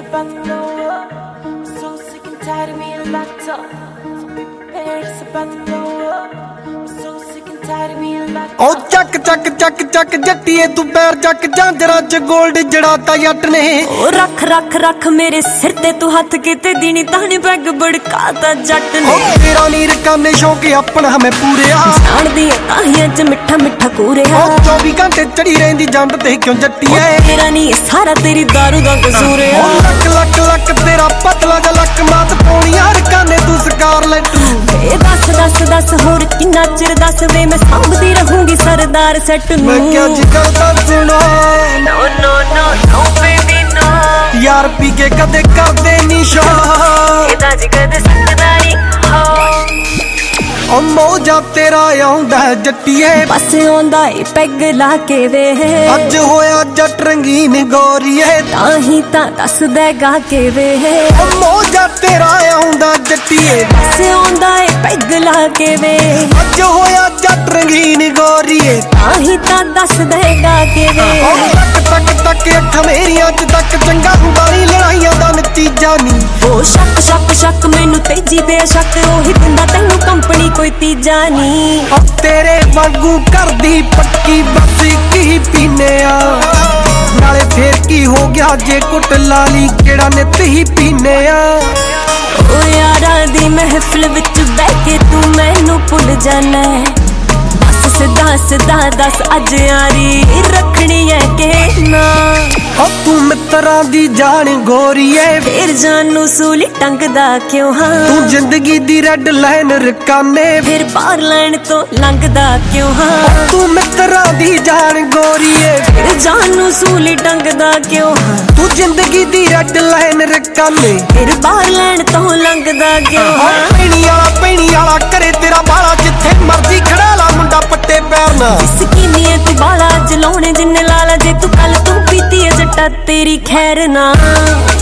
about to blow up. I'm so sick and tired of being locked up. So be prepared, it's about to blow up. I'm so sick and tired of being locked up. ओ ਚੱਕ ਚੱਕ ਚੱਕ ਚੱਕ ਜੱਟੀਏ ਤੂੰ ਪੈਰ ਚੱਕ ਜਾਂਜਰਾਂ ਚ 골ਡ ਜੜਾਤਾ ਜੱਟ ਨੇ। ओ रख रख रख मेरे सिर ते तू हथ किते दीनी तानी पैग बड़काता जट ने। ओ तेरा नीर काने शौक अपना हमें पूरे जान दी ताहियां च मिठा मिठा कूरे। ओ 24 घंटे चढ़ी रहंदी जंड ते क्यों जट्टीए। तेरा नी सारा तेरी दारू दा कसूर है। ओ लक लक लक तेरा पतला जा लक मात पौनी यार काने तू स्कारलेट। ए दस दस दस होर किन्ना चिर दस वे मैं सांभदी रहूंगी सरदार सेट नूं। मैं क्या जिगर दा सुनो no no no no baby no यार पी के कदे कर दे नी शो एदा जिगर दे सकदा नी हो। ओ मौजा तेरा आउंदा जट्टीए बस आउंदा ए पैग ला के वे। अज होया जट रंगीन गोरीए ताही तां दस दे गा के वे। ओ मौजा तेरा आउंदा जट्टीए बस आउंदा ए पैग ला के वे। अज होया जट रंगीन गोरीए ताही तां दस दे गा के वे। तक तक तक अख मेरी अज तक चंगा हुंदा नी लड़ाइयां दा नतीजा नी। ओ शक शक शक मैनू तेजी ते शक ओही दिंदा तैनू कंपनी कोई तीजा नी। ओ तेरे वांगू करदी पक्की बस की पीने आ नाले फेर की हो गया जे कुट लाली केड़ा नित ही पीने आ। ओ यारा दी महफिल विच बैठ के तू मैनू भुल जाना। बस सिद्धा सिद्धा दस अज यारी रखनी है के ना। ओ तू मित्तरां दी जान गोरीए फिर जानू सूली टंगदा क्यों हाँ। तू जिंदगी दी रेड लाइन रकाने फिर बाहर लैन तो लंघदा क्यों हाँ। तू मित्तरां दी जान गोरीए फिर जानू सूली टंगदा क्यों हाँ। तू जिंदगी दी रेड लाइन रकाने फिर बाहर लैन तो लंघदा क्यों हाँ। पैणी वाला करे तेरा बाला जिथे मर्जी खड़ा ला मुंडा पट्टे पैर ना। इसकी नीयत बाला जलाने जिन्ने लाला जे तू कल तू पीती है जट्टा तेरी खैर ना।